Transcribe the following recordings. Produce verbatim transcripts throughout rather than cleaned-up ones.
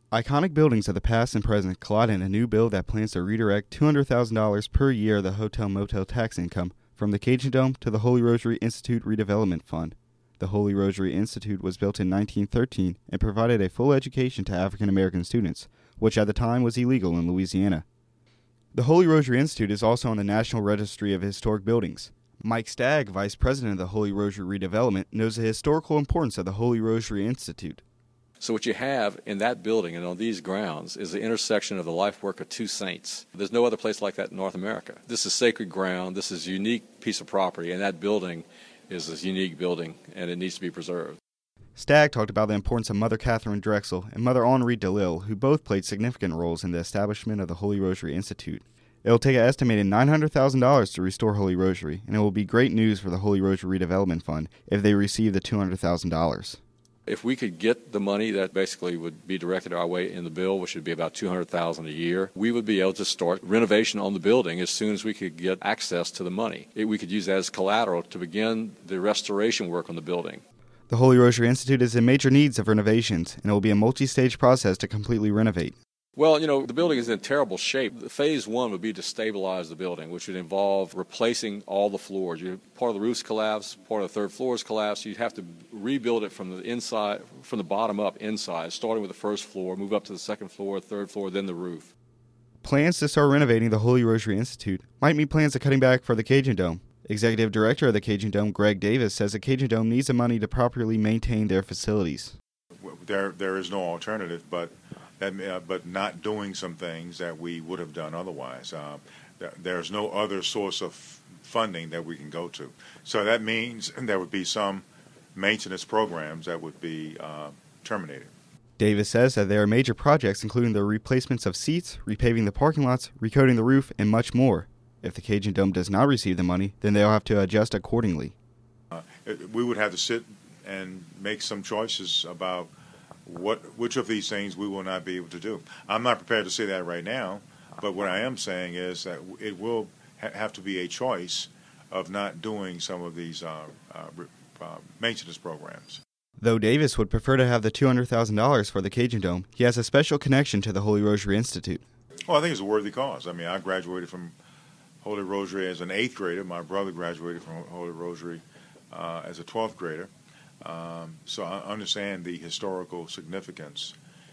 Iconic buildings of the past and present collide in a new bill that plans to redirect two hundred thousand dollars per year of the hotel-motel tax income from the Cajun Dome to the Holy Rosary Institute Redevelopment Fund. The Holy Rosary Institute was built in nineteen thirteen and provided a full education to African American students, which at the time was illegal in Louisiana. The Holy Rosary Institute is also on the National Registry of Historic Buildings. Mike Stagg, Vice President of the Holy Rosary Redevelopment, knows the historical importance of the Holy Rosary Institute. So what you have in that building and on these grounds is the intersection of the life work of two saints. There's no other place like that in North America. This is sacred ground. This is a unique piece of property, and that building is a unique building, and it needs to be preserved. Stagg talked about the importance of Mother Catherine Drexel and Mother Henri DeLille, who both played significant roles in the establishment of the Holy Rosary Institute. It will take an estimated nine hundred thousand dollars to restore Holy Rosary, and it will be great news for the Holy Rosary Redevelopment Fund if they receive the two hundred thousand dollars. If we could get the money that basically would be directed our way in the bill, which would be about two hundred thousand dollars a year, we would be able to start renovation on the building as soon as we could get access to the money. It, we could use that as collateral to begin the restoration work on the building. The Holy Rosary Institute is in major needs of renovations, and it will be a multi-stage process to completely renovate. Well, you know, the building is in terrible shape. Phase one would be to stabilize the building, which would involve replacing all the floors. You, part of the roof's collapsed, part of the third floor is collapsed. You'd have to rebuild it from the inside, from the bottom up inside, starting with the first floor, move up to the second floor, third floor, then the roof. Plans to start renovating the Holy Rosary Institute might mean plans of cutting back for the Cajun Dome. Executive Director of the Cajun Dome, Greg Davis, says the Cajun Dome needs the money to properly maintain their facilities. There, there is no alternative, but That, uh, but not doing some things that we would have done otherwise. Uh, th- there's no other source of funding that we can go to. So that means there would be some maintenance programs that would be uh, terminated. Davis says that there are major projects including the replacements of seats, repaving the parking lots, recoating the roof, and much more. If the Cajun Dome does not receive the money, then they'll have to adjust accordingly. Uh, it, we would have to sit and make some choices about What, which of these things we will not be able to do. I'm not prepared to say that right now, but what I am saying is that it will ha- have to be a choice of not doing some of these uh, uh, uh, maintenance programs. Though Davis would prefer to have the two hundred thousand dollars for the Cajun Dome, he has a special connection to the Holy Rosary Institute. Well, I think it's a worthy cause. I mean, I graduated from Holy Rosary as an eighth grader. My brother graduated from Holy Rosary uh, as a twelfth grader. Um, so I understand the historical significance,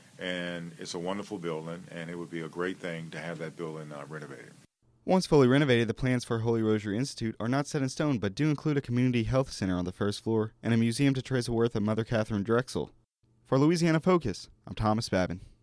and it's a wonderful building, and it would be a great thing to have that building uh, renovated. Once fully renovated, the plans for Holy Rosary Institute are not set in stone, but do include a community health center on the first floor and a museum to trace the worth of Mother Catherine Drexel. For Louisiana Focus, I'm Thomas Babin.